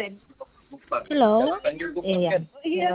Halo, Iya. Iya.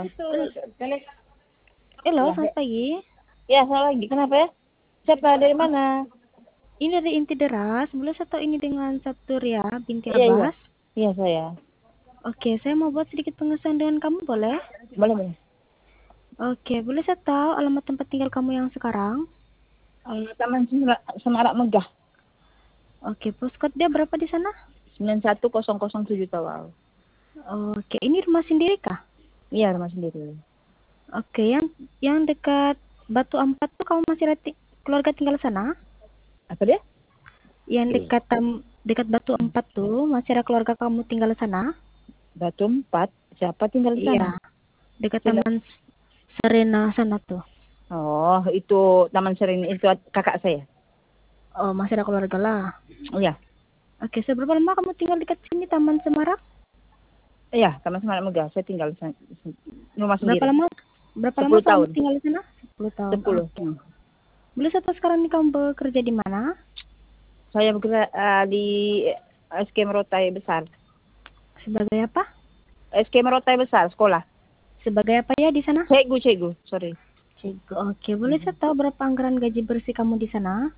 halo, Iya. selamat pagi. Ya, salah lagi. Kenapa ya? Siapa dari mana? Ini dari Inti Deras. Boleh saya tahu ini dengan Saturia binti Iya, iya. Abbas? Iya, saya. Oke, saya mau buat sedikit pengesahan dengan kamu, boleh? Boleh, boleh. Oke, boleh saya tahu alamat tempat tinggal kamu yang sekarang? Taman Semarak Megah. Oke, postcode dia berapa di sana? 91007 Tawau. Oke, ini rumah sendiri kah? Iya, rumah sendiri. Oke, yang dekat Batu Ampat tuh kamu masih keluarga tinggal sana? Apa dia? Yang dekat Batu Ampat tuh masih ada keluarga kamu tinggal sana? Batu 4. Siapa tinggal di Iya, sana? dekat Sila- Taman Serena sana tuh. Oh, itu Taman Serene itu kakak saya. Oh, masih ada keluarga lah. Iya. Oke, seberapa lama kamu tinggal dekat sini Taman Semarak? Iya, Taman Semarak Megah. Saya tinggal rumah Berapa sendiri. lama? Berapa lama 10 kamu tahun. tinggal di sana? 10 tahun. 10. Oke. Boleh saya tahu sekarang nih kamu bekerja di mana? Saya bekerja di SK Merotai Besar. Sebagai apa? SK Merotai Besar, sekolah. Sebagai apa ya di sana? Cikgu, sorry. Cikgu. Oke, boleh saya tahu berapa anggaran gaji bersih kamu di sana?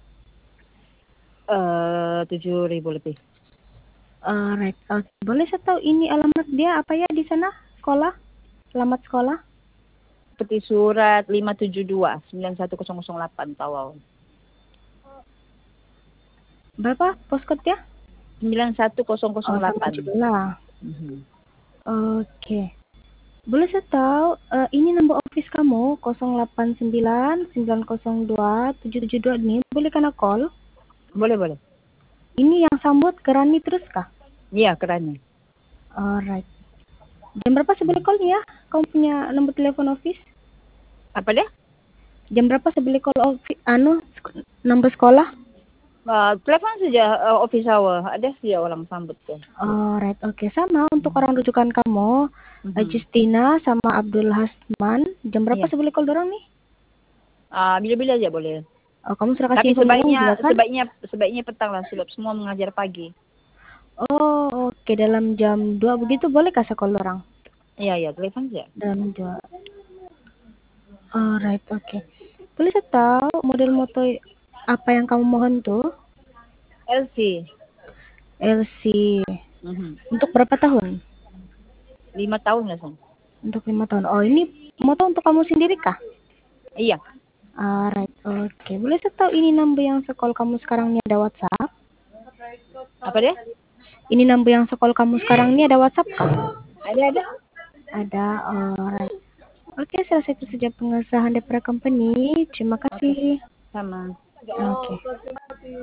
7.000 lebih. Right. Oke. Boleh saya tahu ini alamat dia apa ya di sana? Sekolah? Alamat sekolah? Seperti surat 572 91008 Tawau. Berapa postcode dia? 91008. Sama juga lah. Mhm. Oke. Boleh saya tahu ini nomor office kamu 0899027772 ini boleh kena call? Boleh. Ini yang sambut Kerani terus kah? Iya, kerannya. Alright. Jam berapa saya boleh call ya? Kamu punya nomor telepon office? Apa dia? Jam berapa saya boleh call office? Nomor sekolah? Telepon saja office hour. Ada sih orang sambut tuh. Alright, oke. Sama untuk orang rujukan kamu, Justina sama Abdul Hasman. Jam berapa Iya. saya boleh call dorong nih? Bila-bila aja boleh. Oh, kamu sudah kasih Tapi info dorong juga kan? sebaiknya petang lah sebab semua mengajar pagi. Oh, oke. Dalam jam 2 begitu boleh kah saya call dorong? Iya, telepon saja. Dalam 2. Alright, oke. Boleh saya tahu model motor apa yang kamu mohon tuh? LC. LC. Mhm. Untuk berapa tahun? 5 tahun lah, Son. Untuk 5 tahun. Oh, ini motor untuk kamu sendiri kah? Iya. Alright, oke. Boleh saya tahu ini number yang sekolah kamu sekarang ini ada WhatsApp? Apa dia? Ini number yang sekolah kamu sekarang ini ada WhatsApp kah? Ada. Ada, alright. Oke, saya rasa itu saja pengesahan daripada company. Terima Oke. kasih. Sama. Oke.